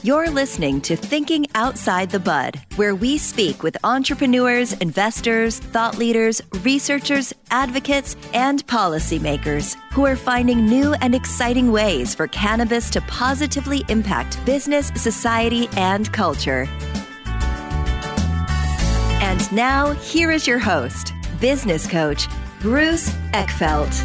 You're listening to Thinking Outside the Bud, where we speak with entrepreneurs, investors, thought leaders, researchers, advocates, and policymakers who are finding new and exciting ways for cannabis to positively impact business, society, and culture. And now, here is your host, business coach, Bruce Eckfeldt.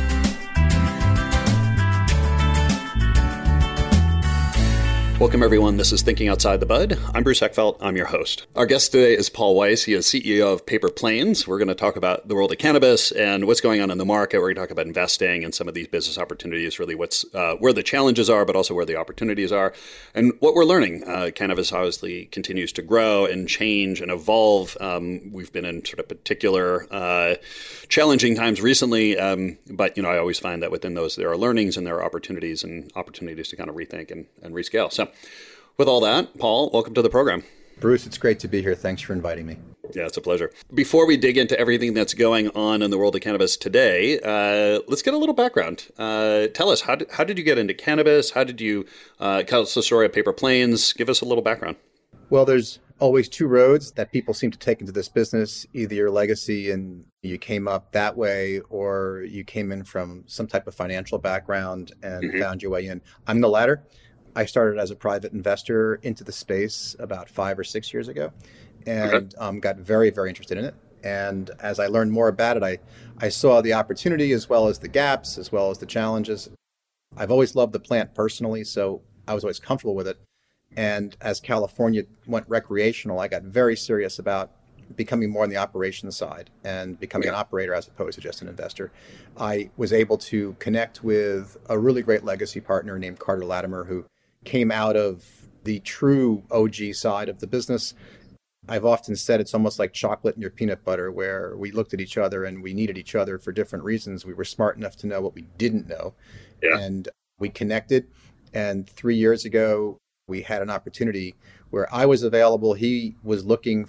Welcome, everyone. This is Thinking Outside the Bud. I'm Bruce Eckfeldt. I'm your host. Our guest today is Paul Weiss. He is CEO of Paper Planes. We're going to talk about the world of cannabis and what's going on in the market. We're going to talk about investing and some of these business opportunities, really what's where the challenges are, but also where the opportunities are, and what we're learning. Cannabis obviously continues to grow and change and evolve. We've been in sort of particular challenging times recently, but I always find that within those there are learnings and there are opportunities to kind of rethink and rescale. So with all that, Paul, welcome to the program. Bruce, it's great to be here. Thanks for inviting me. Yeah, it's a pleasure. Before we dig into everything that's going on in the world of cannabis today, let's get a little background. Tell us, how did you get into cannabis? How did you tell us the story of Paper Planes? Give us a little background. Well, there's always two roads that people seem to take into this business, either your legacy and you came up that way, or you came in from some type of financial background and found your way in. I'm the latter. I started as a private investor into the space about 5 or 6 years ago and got very, very interested in it. And as I learned more about it, I saw the opportunity as well as the gaps, as well as the challenges. I've always loved the plant personally, so I was always comfortable with it. And as California went recreational, I got very serious about becoming more on the operations side and becoming an operator as opposed to just an investor. I was able to connect with a really great legacy partner named Carter Latimer, who came out of the true OG side of the business. I've often said it's almost like chocolate and your peanut butter, where we looked at each other and we needed each other for different reasons. We were smart enough to know what we didn't know. And we connected. And 3 years ago, we had an opportunity where I was available. He was looking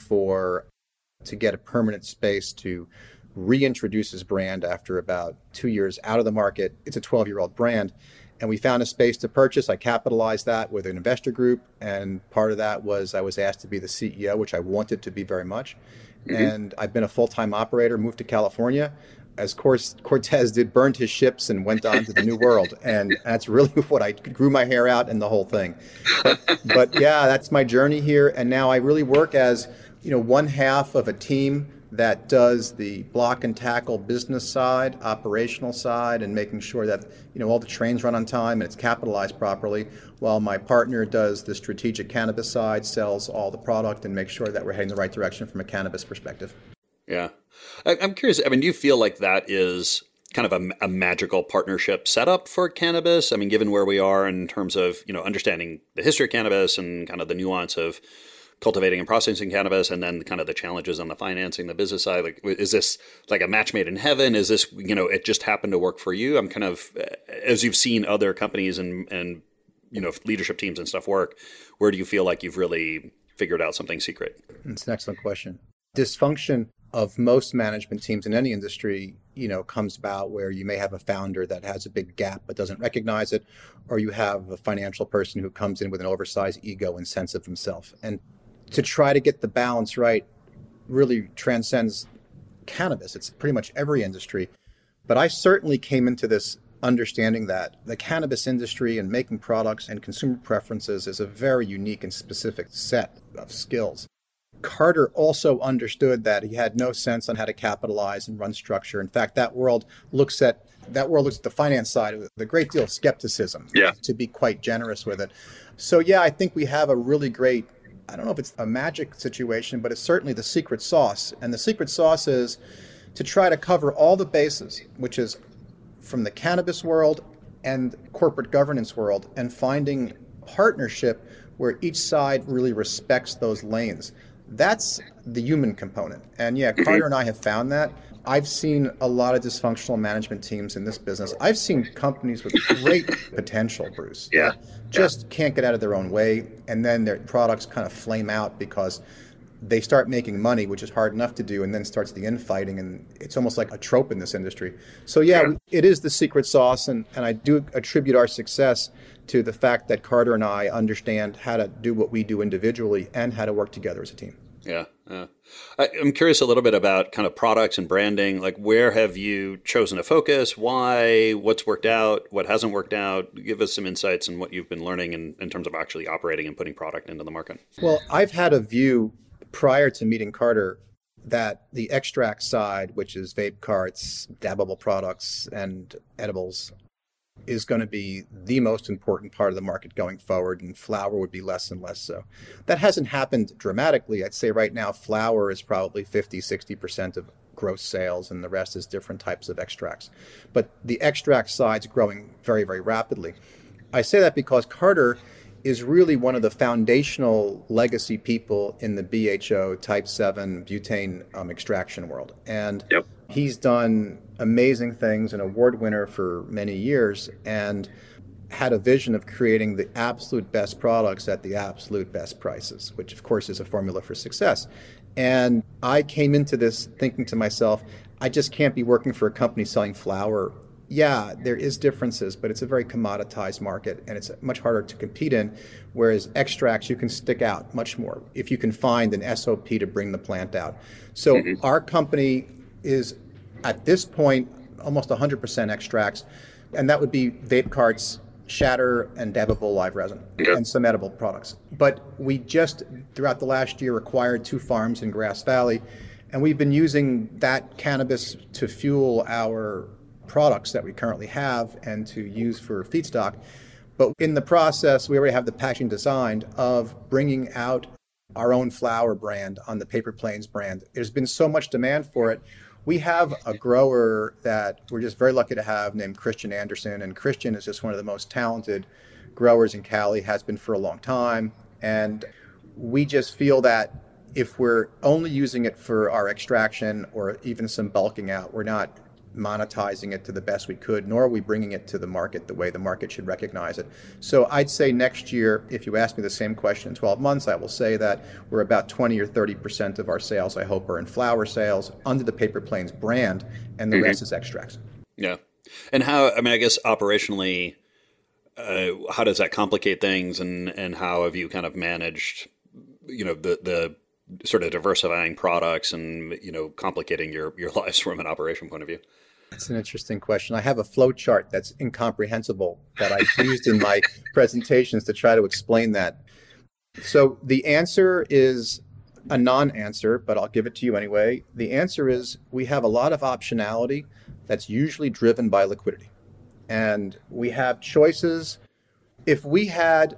to get a permanent space to reintroduce his brand after about 2 years out of the market. It's a 12-year-old brand. And we found a space to purchase. I capitalized that with an investor group. And part of that was I was asked to be the CEO, which I wanted to be very much. And I've been a full-time operator, moved to California. As Cortez did, burned his ships and went on to the new world. And that's really what I grew my hair out and the whole thing. But yeah, that's my journey here. And now I really work as, one half of a team that does the block and tackle business side, operational side, and making sure that, all the trains run on time and it's capitalized properly, while my partner does the strategic cannabis side, sells all the product and makes sure that we're heading the right direction from a cannabis perspective. Yeah. I'm curious, do you feel like that is kind of a magical partnership setup for cannabis? Given where we are in terms of, understanding the history of cannabis and kind of the nuance of cultivating and processing cannabis, and then kind of the challenges on the financing, the business side. Like, is this like a match made in heaven? Is this, it just happened to work for you? I'm kind of, as you've seen other companies and leadership teams and stuff work, where do you feel like you've really figured out something secret? It's an excellent question. Dysfunction of most management teams in any industry, comes about where you may have a founder that has a big gap but doesn't recognize it, or you have a financial person who comes in with an oversized ego and sense of himself. And to try to get the balance right really transcends cannabis. It's pretty much every industry. But I certainly came into this understanding that the cannabis industry and making products and consumer preferences is a very unique and specific set of skills. Carter also understood that he had no sense on how to capitalize and run structure. In fact, that world looks at the finance side with a great deal of skepticism, to be quite generous with it. So I think we have a really great, I don't know if it's a magic situation, but it's certainly the secret sauce. And the secret sauce is to try to cover all the bases, which is from the cannabis world and corporate governance world, and finding partnership where each side really respects those lanes. That's the human component. And Carter and I have found that. I've seen a lot of dysfunctional management teams in this business. I've seen companies with great potential, Bruce, that just can't get out of their own way. And then their products kind of flame out because they start making money, which is hard enough to do, and then starts the infighting, and it's almost like a trope in this industry. So yeah, it is the secret sauce, and I do attribute our success to the fact that Carter and I understand how to do what we do individually and how to work together as a team. Yeah. I'm curious a little bit about kind of products and branding. Like, where have you chosen to focus? Why? What's worked out? What hasn't worked out? Give us some insights on what you've been learning in terms of actually operating and putting product into the market. Well, I've had a view prior to meeting Carter that the extract side, which is vape carts, dabbable products, and edibles, is going to be the most important part of the market going forward, and flower would be less and less so. That hasn't happened dramatically. I'd say right now flower is probably 50-60% of gross sales, and the rest is different types of extracts. But the extract side's growing very, very rapidly. I say that because Carter is really one of the foundational legacy people in the BHO type 7 butane extraction world. And he's done amazing things, an award winner for many years, and had a vision of creating the absolute best products at the absolute best prices, which of course is a formula for success. And I came into this thinking to myself, I just can't be working for a company selling flower. Yeah, there is differences, but it's a very commoditized market, and it's much harder to compete in, whereas extracts, you can stick out much more if you can find an SOP to bring the plant out. So our company is, at this point, almost 100% extracts, and that would be vape carts, shatter, and dabbable live resin, and some edible products. But we just, throughout the last year, acquired 2 farms in Grass Valley, and we've been using that cannabis to fuel our products that we currently have and to use for feedstock. But in the process, we already have the packaging designed of bringing out our own flower brand on the Paper Planes brand. There's been so much demand for it. We have a grower that we're just very lucky to have named Christian Anderson, and Christian is just one of the most talented growers in Cali, has been for a long time. And we just feel that if we're only using it for our extraction or even some bulking out, we're not monetizing it to the best we could, nor are we bringing it to the market the way the market should recognize it. So I'd say next year, if you ask me the same question in 12 months, I will say that we're about 20 or 30% of our sales, I hope, are in flower sales under the Paper Planes brand, and the rest is extracts. Yeah. And how, I mean, I guess operationally, how does that complicate things, and how have you kind of managed, the sort of diversifying products and, complicating your lives from an operation point of view? That's an interesting question. I have a flow chart that's incomprehensible that I've used in my presentations to try to explain that. So the answer is a non-answer, but I'll give it to you anyway. The answer is we have a lot of optionality that's usually driven by liquidity. And we have choices. If we had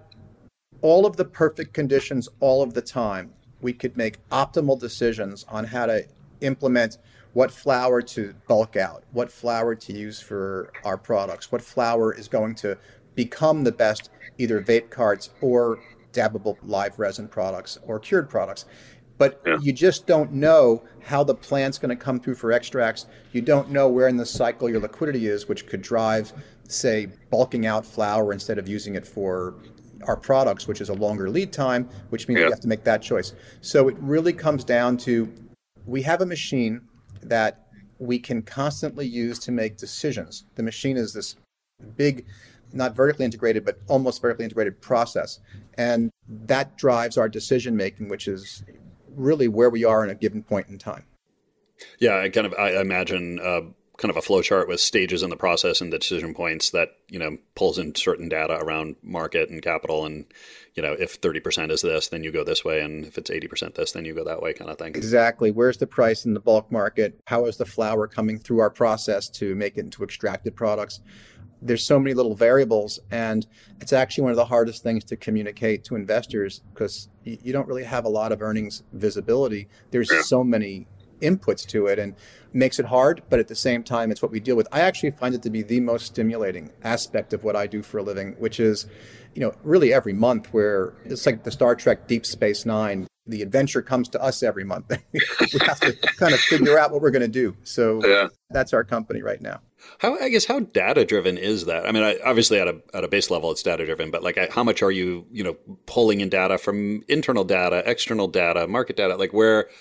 all of the perfect conditions all of the time, we could make optimal decisions on how to implement what flower to bulk out, what flower to use for our products, what flower is going to become the best either vape carts or dabbable live resin products or cured products. But you just don't know how the plant's going to come through for extracts. You don't know where in the cycle your liquidity is, which could drive, say, bulking out flower instead of using it for our products, which is a longer lead time, which means we have to make that choice. So it really comes down to, we have a machine that we can constantly use to make decisions. The machine is this big, not vertically integrated, but almost vertically integrated process. And that drives our decision making, which is really where we are in a given point in time. Yeah, I imagine kind of a flow chart with stages in the process and the decision points that, pulls in certain data around market and capital. And, if 30% is this, then you go this way. And if it's 80% this, then you go that way, kind of thing. Exactly. Where's the price in the bulk market? How is the flower coming through our process to make it into extracted products? There's so many little variables, and it's actually one of the hardest things to communicate to investors because you don't really have a lot of earnings visibility. There's so many inputs to it, and makes it hard, but at the same time, it's what we deal with. I actually find it to be the most stimulating aspect of what I do for a living, which is, really every month where it's like the Star Trek Deep Space Nine, the adventure comes to us every month. We have to kind of figure out what we're going to do. So that's our company right now. How data driven is that? I mean, obviously at a base level, it's data driven, but like how much are you, pulling in data from internal data, external data, market data, like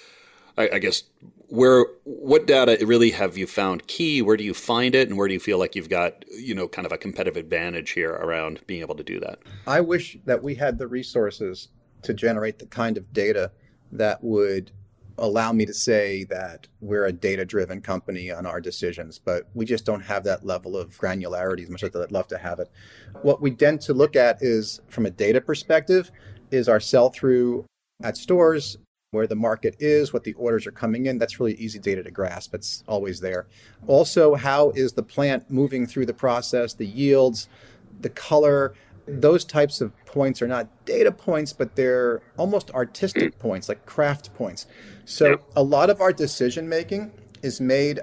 what data really have you found key? Where do you find it? And where do you feel like you've got, kind of a competitive advantage here around being able to do that? I wish that we had the resources to generate the kind of data that would allow me to say that we're a data-driven company on our decisions, but we just don't have that level of granularity as much as I'd love to have it. What we tend to look at is, from a data perspective, is our sell-through at stores, where the market is, what the orders are coming in. That's really easy data to grasp. It's always there. Also, how is the plant moving through the process, the yields, the color. Those types of points are not data points, but they're almost artistic points, like craft points. So a lot of our decision making is made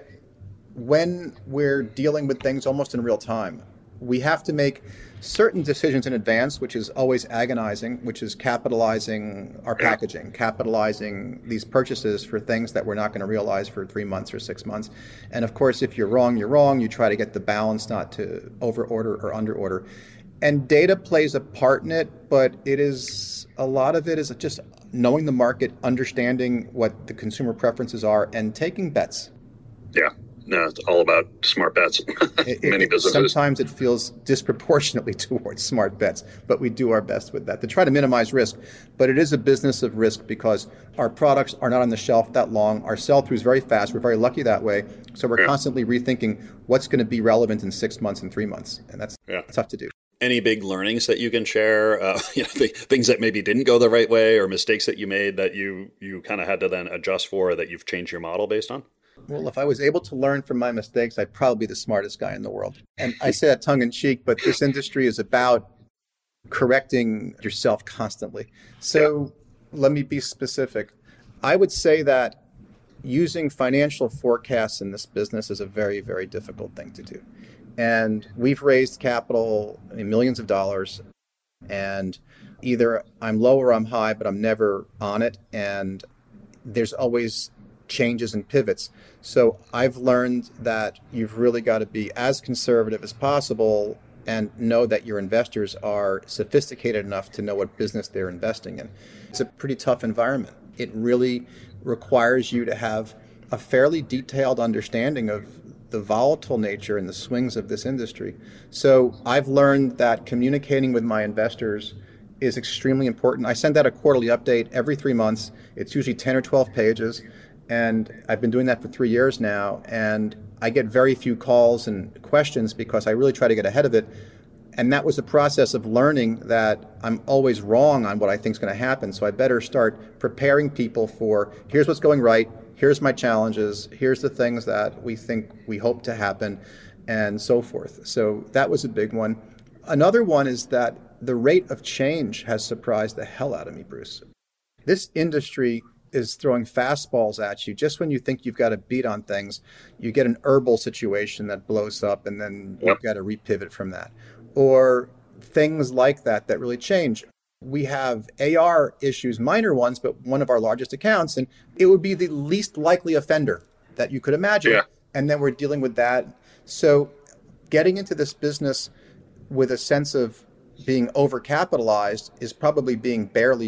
when we're dealing with things almost in real time. We have to make certain decisions in advance, which is always agonizing, which is capitalizing our packaging, capitalizing these purchases for things that we're not going to realize for 3 months or 6 months. And of course, if you're wrong, you're wrong. You try to get the balance not to over order or under order. And data plays a part in it, but a lot of it is just knowing the market, understanding what the consumer preferences are, and taking bets. Yeah. No, it's all about smart bets. Many businesses. Sometimes it feels disproportionately towards smart bets, but we do our best with that to try to minimize risk. But it is a business of risk because our products are not on the shelf that long. Our sell-through is very fast. We're very lucky that way. So we're constantly rethinking what's going to be relevant in 6 months and 3 months. And that's tough to do. Any big learnings that you can share, things that maybe didn't go the right way or mistakes that you made that you kind of had to then adjust for, that you've changed your model based on? Well, if I was able to learn from my mistakes, I'd probably be the smartest guy in the world. And I say that tongue in cheek, but this industry is about correcting yourself constantly. So let me be specific. I would say that using financial forecasts in this business is a very, very difficult thing to do. And we've raised capital in millions of dollars, and either I'm low or I'm high, but I'm never on it. And there's always changes and pivots. So I've learned that you've really got to be as conservative as possible and know that your investors are sophisticated enough to know what business they're investing in. It's a pretty tough environment. It really requires you to have a fairly detailed understanding of the volatile nature and the swings of this industry. So I've learned that communicating with my investors is extremely important. I send out a quarterly update every 3 months. It's usually 10 or 12 pages. And I've been doing that for 3 years now. And I get very few calls and questions because I really try to get ahead of it. And that was a process of learning that I'm always wrong on what I think is going to happen. So I better start preparing people for, here's what's going right, here's my challenges, here's the things that we hope to happen, and so forth. So that was a big one. Another one is that the rate of change has surprised the hell out of me, Bruce. This industry is throwing fastballs at you. Just when you think you've got a beat on things, you get an herbal situation that blows up, and then you've got to repivot from that. Or things like that really change. We have AR issues, minor ones, but one of our largest accounts, and it would be the least likely offender that you could imagine. Yeah. And then we're dealing with that. So getting into this business with a sense of being overcapitalized is probably being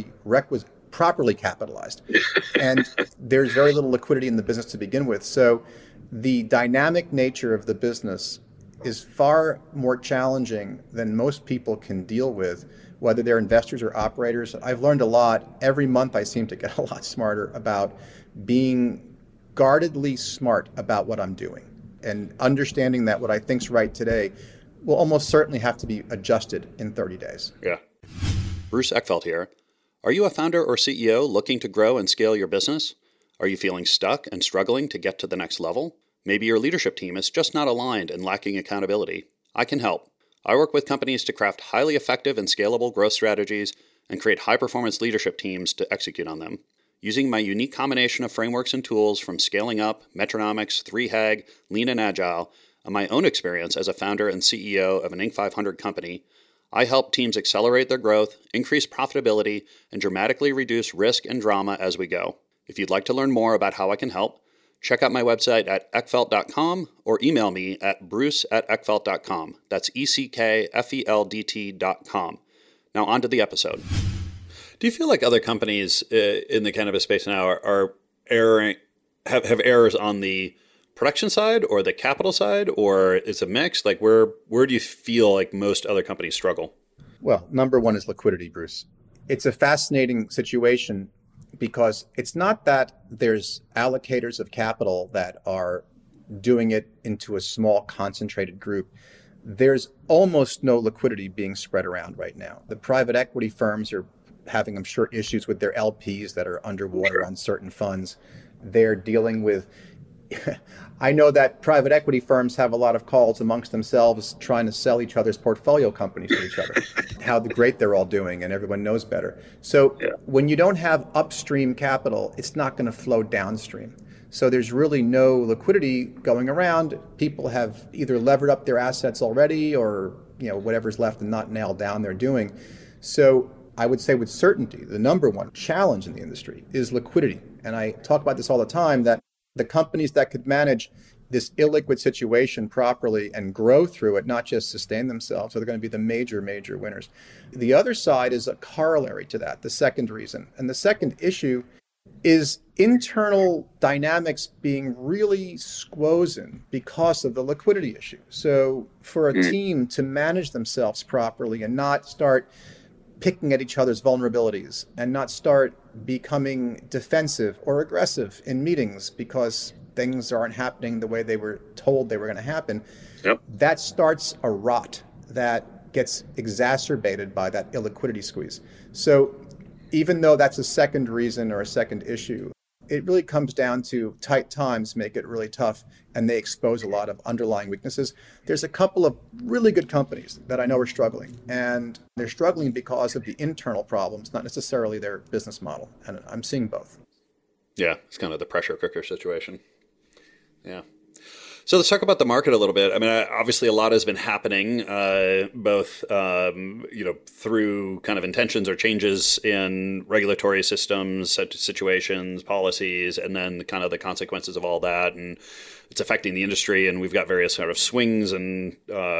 properly capitalized. And there's very little liquidity in the business to begin with. So the dynamic nature of the business is far more challenging than most people can deal with, whether they're investors or operators. I've learned a lot. Every month I seem to get a lot smarter about being guardedly smart about what I'm doing and understanding that what I think's right today will almost certainly have to be adjusted in 30 days. Yeah. Bruce Eckfeldt here. Are you a founder or CEO looking to grow and scale your business? Are you feeling stuck and struggling to get to the next level? Maybe your leadership team is just not aligned and lacking accountability. I can help. I work with companies to craft highly effective and scalable growth strategies and create high-performance leadership teams to execute on them. Using my unique combination of frameworks and tools from Scaling Up, Metronomics, 3HAG, Lean and Agile, and my own experience as a founder and CEO of an Inc. 500 company, I help teams accelerate their growth, increase profitability, and dramatically reduce risk and drama as we go. If you'd like to learn more about how I can help, check out my website at eckfeldt.com or email me at bruce@eckfeldt.com. That's ECKFELDT.com. Now on to the episode. Do you feel like other companies in the cannabis space now are erring, have errors on the production side or the capital side, or it's a mix? Like where do you feel like most other companies struggle? Well, number one is liquidity, Bruce. It's a fascinating situation because it's not that there's allocators of capital that are doing it into a small concentrated group. There's almost no liquidity being spread around right now. The private equity firms are having, I'm sure, issues with their LPs that are underwater on certain funds. They're dealing with I know that private equity firms have a lot of calls amongst themselves trying to sell each other's portfolio companies to each other, how great they're all doing, and everyone knows better. So when you don't have upstream capital, it's not going to flow downstream. So there's really no liquidity going around. People have either levered up their assets already or whatever's left and not nailed down they're doing. So I would say with certainty, the number one challenge in the industry is liquidity. And I talk about this all the time, that the companies that could manage this illiquid situation properly and grow through it, not just sustain themselves, are going to be the major winners. The other side is a corollary to that, the second reason. And the second issue is internal dynamics being really squozen because of the liquidity issue. So for a team to manage themselves properly and not start picking at each other's vulnerabilities and not start becoming defensive or aggressive in meetings because things aren't happening the way they were told they were going to happen, that starts a rot that gets exacerbated by that illiquidity squeeze. So even though that's a second reason or a second issue, it really comes down to tight times make it really tough, and they expose a lot of underlying weaknesses. There's a couple of really good companies that I know are struggling, and they're struggling because of the internal problems, not necessarily their business model. And I'm seeing both. Yeah, it's kind of the pressure cooker situation. Yeah. So let's talk about the market a little bit. I mean, obviously a lot has been happening, both, through kind of intentions or changes in regulatory systems, situations, policies, and then kind of the consequences of all that. And it's affecting the industry. And we've got various sort of swings and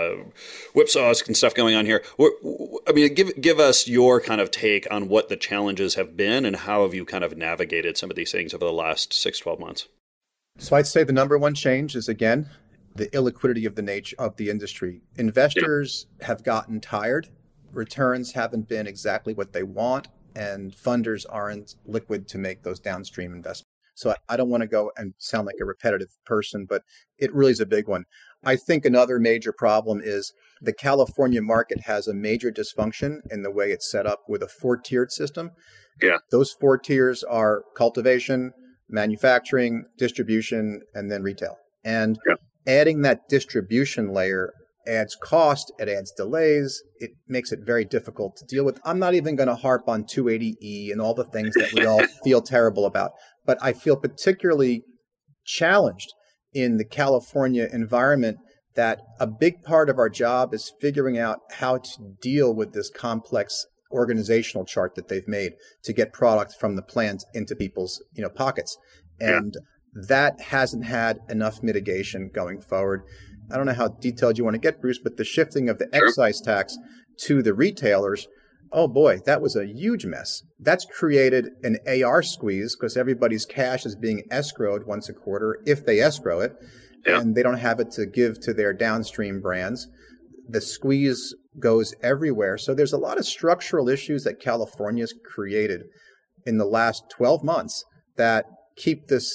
whipsaws and stuff going on here. I mean, give us your kind of take on what the challenges have been and how have you kind of navigated some of these things over the last 6-12 months? So I'd say the number one change is, again, the illiquidity of the nature of the industry. Investors have gotten tired. Returns haven't been exactly what they want, and funders aren't liquid to make those downstream investments. So I don't want to go and sound like a repetitive person, but it really is a big one. I think another major problem is the California market has a major dysfunction in the way it's set up with a 4-tiered system. Yeah. Those 4 tiers are cultivation, manufacturing, distribution, and then retail. And adding that distribution layer adds cost, it adds delays, it makes it very difficult to deal with. I'm not even going to harp on 280E and all the things that we all feel terrible about, but I feel particularly challenged in the California environment that a big part of our job is figuring out how to deal with this complex organizational chart that they've made to get product from the plant into people's pockets. And that hasn't had enough mitigation going forward. I don't know how detailed you want to get, Bruce, but the shifting of the excise tax to the retailers, oh boy, that was a huge mess. That's created an AR squeeze because everybody's cash is being escrowed once a quarter if they escrow it, and they don't have it to give to their downstream brands. The squeeze goes everywhere. So there's a lot of structural issues that California's created in the last 12 months that keep this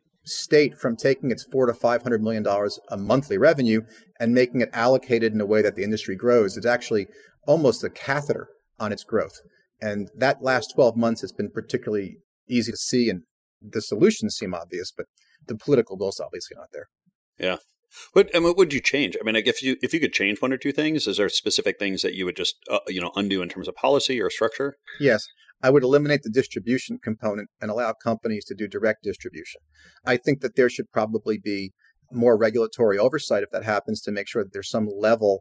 state from taking its $400 to $500 million a monthly revenue and making it allocated in a way that the industry grows. It's actually almost a catheter on its growth. And that last 12 months has been particularly easy to see, and the solutions seem obvious, but the political will's obviously not there. Yeah. What would you change? I mean, like if you could change one or two things, is there specific things that you would just undo in terms of policy or structure? Yes, I would eliminate the distribution component and allow companies to do direct distribution. I think that there should probably be more regulatory oversight if that happens to make sure that there's some level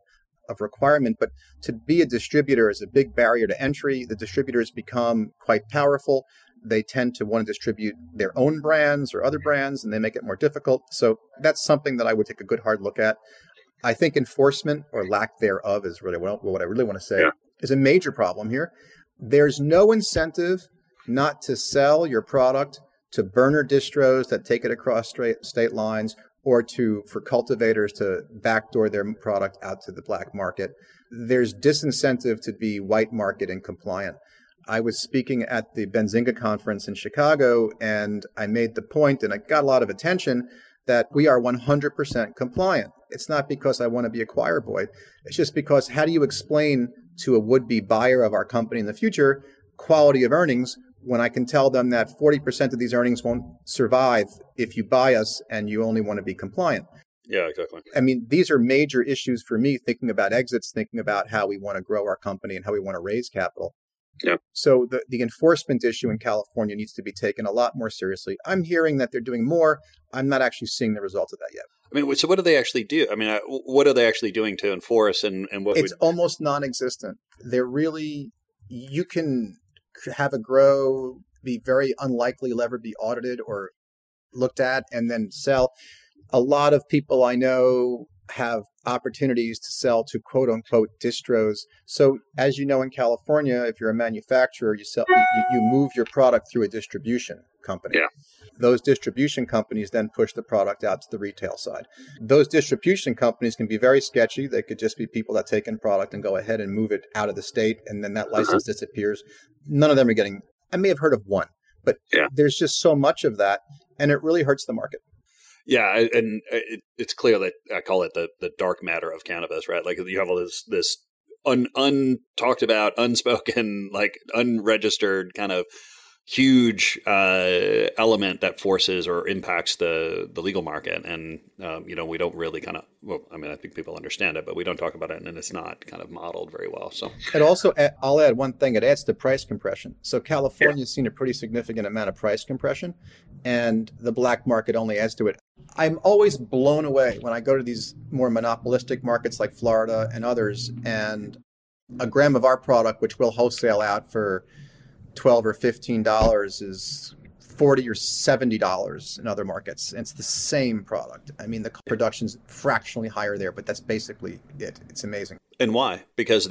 of requirement, but to be a distributor is a big barrier to entry. The distributors become quite powerful. They tend to want to distribute their own brands or other brands, and they make it more difficult. So that's something that I would take a good hard look at. I think enforcement or lack thereof is really what I really want to say is a major problem here. There's no incentive not to sell your product to burner distros that take it across state lines, or for cultivators to backdoor their product out to the black market. There's disincentive to be white market and compliant. I was speaking at the Benzinga conference in Chicago, and I made the point, and I got a lot of attention, that we are 100% compliant. It's not because I want to be a choir boy. It's just because how do you explain to a would-be buyer of our company in the future quality of earnings when I can tell them that 40% of these earnings won't survive if you buy us and you only want to be compliant? Yeah, exactly. I mean, these are major issues for me, thinking about exits, thinking about how we want to grow our company and how we want to raise capital. Yeah. So the enforcement issue in California needs to be taken a lot more seriously. I'm hearing that they're doing more. I'm not actually seeing the results of that yet. I mean, so what do they actually do? I mean, what are they actually doing to enforce and what? It's almost non-existent. They're really, you can have a grow, be very unlikely to ever be audited or looked at and then sell. A lot of people I know have opportunities to sell to quote unquote distros. So as you know, in California, if you're a manufacturer, you move your product through a distribution company. Yeah. Those distribution companies then push the product out to the retail side. Those distribution companies can be very sketchy. They could just be people that take in product and go ahead and move it out of the state, and then that license disappears. None of them are getting, I may have heard of one, but there's just so much of that, and it really hurts the market. Yeah, and it's clear that I call it the dark matter of cannabis, right? Like you have all this untalked about, unspoken, like unregistered kind of huge element that forces or impacts the legal market. And, we don't really kind of, well, I mean, I think people understand it, but we don't talk about it, and it's not kind of modeled very well. So it also, I'll add one thing, it adds to price compression. So California's seen a pretty significant amount of price compression, and the black market only adds to it. I'm always blown away when I go to these more monopolistic markets like Florida and others, and a gram of our product, which we'll wholesale out for $12 or $15, is $40 or $70 in other markets. And it's the same product. I mean, the production's fractionally higher there, but that's basically it. It's amazing. And why? Because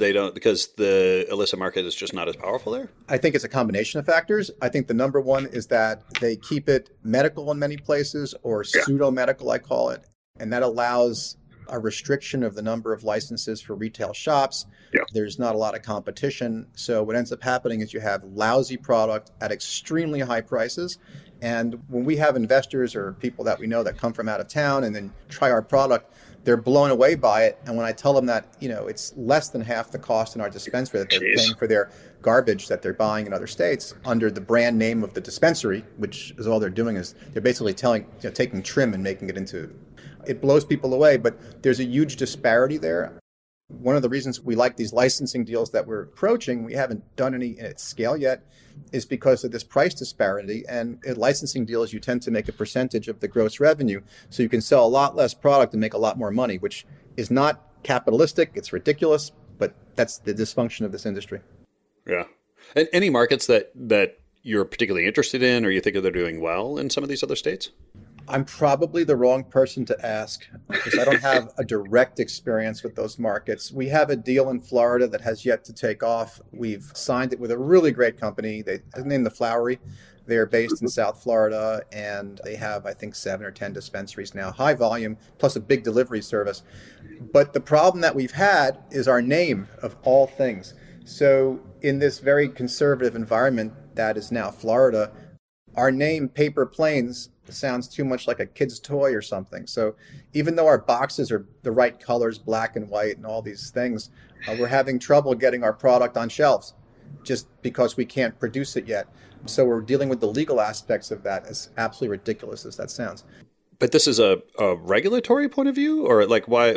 the illicit market is just not as powerful there? I think it's a combination of factors. I think the number one is that they keep it medical in many places, or pseudo-medical, I call it. And that allows a restriction of the number of licenses for retail shops. Yeah. There's not a lot of competition. So what ends up happening is you have lousy product at extremely high prices. And when we have investors or people that we know that come from out of town and then try our product, they're blown away by it. And when I tell them that, it's less than half the cost in our dispensary that they're paying for their garbage that they're buying in other states under the brand name of the dispensary, which is all they're doing is they're basically taking trim and making it into, it blows people away. But there's a huge disparity there. One of the reasons we like these licensing deals that we're approaching, we haven't done any at scale yet, is because of this price disparity. And in licensing deals, you tend to make a percentage of the gross revenue. So you can sell a lot less product and make a lot more money, which is not capitalistic. It's ridiculous, but that's the dysfunction of this industry. Yeah. And any markets that you're particularly interested in, or you think they're doing well in some of these other states? I'm probably the wrong person to ask because I don't have a direct experience with those markets. We have a deal in Florida that has yet to take off. We've signed it with a really great company. They named The Flowery. They're based in South Florida, and they have, I think, 7 or 10 dispensaries now, high volume, plus a big delivery service. But the problem that we've had is our name, of all things. So in this very conservative environment that is now Florida, our name, Paper Planes, sounds too much like a kid's toy or something. So even though our boxes are the right colors, black and white and all these things, we're having trouble getting our product on shelves just because we can't produce it yet. So we're dealing with the legal aspects of that, as absolutely ridiculous as that sounds. But this is a regulatory point of view, or why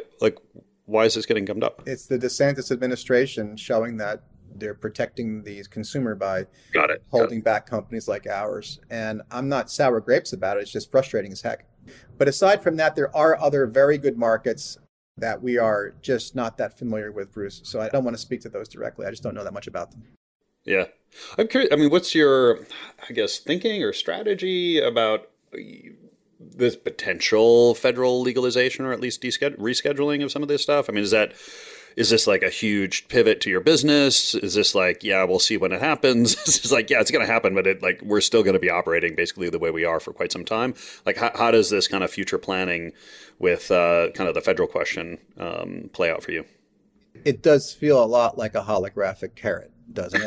is this getting gummed up? It's the DeSantis administration showing that they're protecting the consumer by holding back companies like ours. And I'm not sour grapes about it. It's just frustrating as heck. But aside from that, there are other very good markets. that we are just not that familiar with, Bruce. So I don't want to speak to those directly. I just don't know that much about them. Yeah. I'm curious. I mean, what's your, thinking or strategy about this potential federal legalization or at least rescheduling of some of this stuff? I mean, is this like a huge pivot to your business? Is this like, yeah, we'll see when it happens? Is this like, yeah, it's going to happen, but we're still going to be operating basically the way we are for quite some time? Like, how does this kind of future planning with kind of the federal question play out for you? It does feel a lot like a holographic carrot, doesn't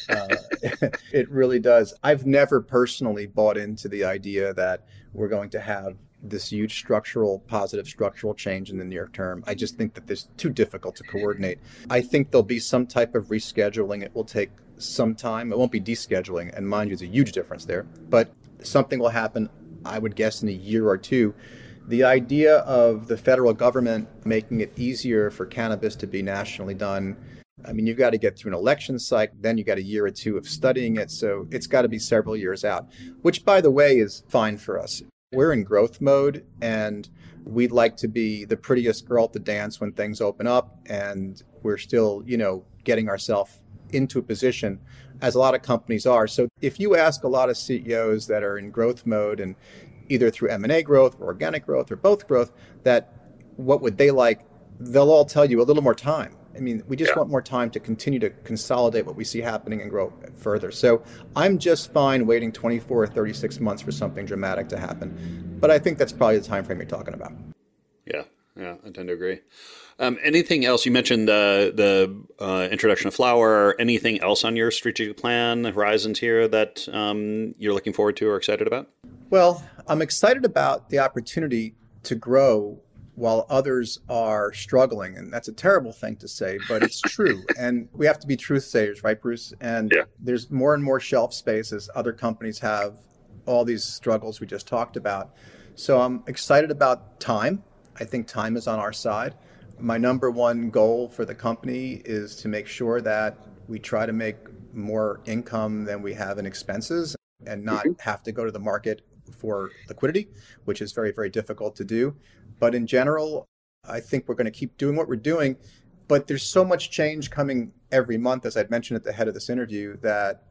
it? It really does. I've never personally bought into the idea that we're going to have this huge positive structural change in the near term. I just think that this is too difficult to coordinate. I think there'll be some type of rescheduling. It will take some time. It won't be descheduling. And mind you, there's a huge difference there. But something will happen, I would guess, in a year or two. The idea of the federal government making it easier for cannabis to be nationally done, I mean, you've got to get through an election cycle, then you got a year or two of studying it. So it's got to be several years out, which, by the way, is fine for us. We're in growth mode, and we'd like to be the prettiest girl at the dance when things open up. And we're still, getting ourselves into a position, as a lot of companies are. So if you ask a lot of CEOs that are in growth mode, and either through M&A growth or organic growth or both growth, that what would they like, they'll all tell you a little more time. I mean, we just want more time to continue to consolidate what we see happening and grow further. So I'm just fine waiting 24 or 36 months for something dramatic to happen. But I think that's probably the time frame you're talking about. Yeah, I tend to agree. Anything else? You mentioned the introduction of flower. Anything else on your strategic plan, horizons here that you're looking forward to or excited about? Well, I'm excited about the opportunity to grow while others are struggling. And that's a terrible thing to say, but it's true. And we have to be truth sayers, right, Bruce? And there's more and more shelf space as other companies have all these struggles we just talked about. So I'm excited about time. I think time is on our side. My number one goal for the company is to make sure that we try to make more income than we have in expenses and not have to go to the market for liquidity, which is very, very difficult to do. But in general, I think we're going to keep doing what we're doing. But there's so much change coming every month, as I'd mentioned at the head of this interview, that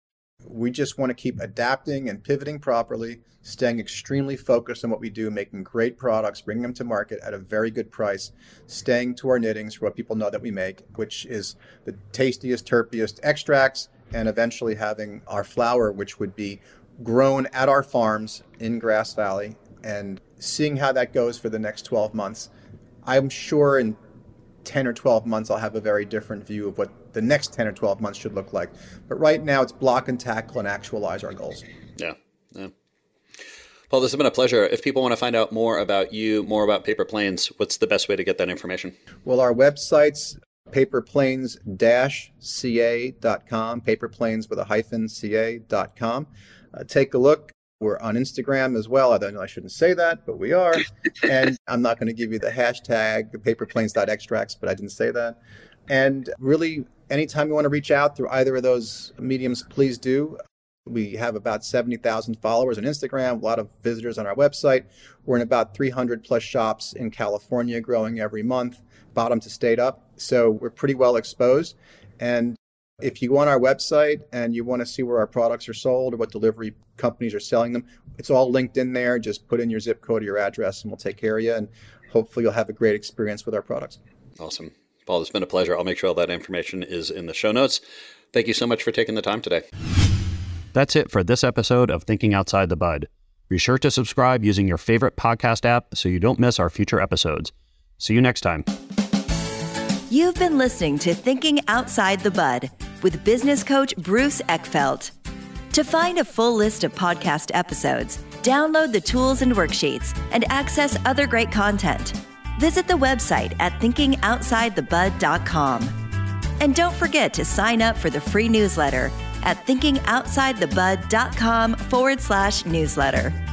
we just want to keep adapting and pivoting properly, staying extremely focused on what we do, making great products, bringing them to market at a very good price, staying to our knittings for what people know that we make, which is the tastiest, terpiest extracts, and eventually having our flower, which would be grown at our farms in Grass Valley, and seeing how that goes for the next 12 months. I'm sure in 10 or 12 months, I'll have a very different view of what the next 10 or 12 months should look like. But right now, it's block and tackle and actualize our goals. Yeah. Paul, this has been a pleasure. If people want to find out more about you, more about Paper Planes, what's the best way to get that information? Well, our website's paperplanes-ca.com, paperplanes with a hyphen, ca.com. Take a look. We're on Instagram as well. I don't know, I shouldn't say that, but we are. And I'm not going to give you the hashtag paperplanes.extracts, but I didn't say that. And really, anytime you want to reach out through either of those mediums, please do. We have about 70,000 followers on Instagram, a lot of visitors on our website. We're in about 300 plus shops in California, growing every month, bottom to state up. So we're pretty well exposed. And if you go on our website and you want to see where our products are sold or what delivery companies are selling them, it's all linked in there. Just put in your zip code or your address and we'll take care of you. And hopefully you'll have a great experience with our products. Awesome. Paul, it's been a pleasure. I'll make sure all that information is in the show notes. Thank you so much for taking the time today. That's it for this episode of Thinking Outside the Bud. Be sure to subscribe using your favorite podcast app so you don't miss our future episodes. See you next time. You've been listening to Thinking Outside the Bud with business coach Bruce Eckfeldt. To find a full list of podcast episodes, download the tools and worksheets, and access other great content, visit the website at thinkingoutsidethebud.com. And don't forget to sign up for the free newsletter at thinkingoutsidethebud.com/newsletter.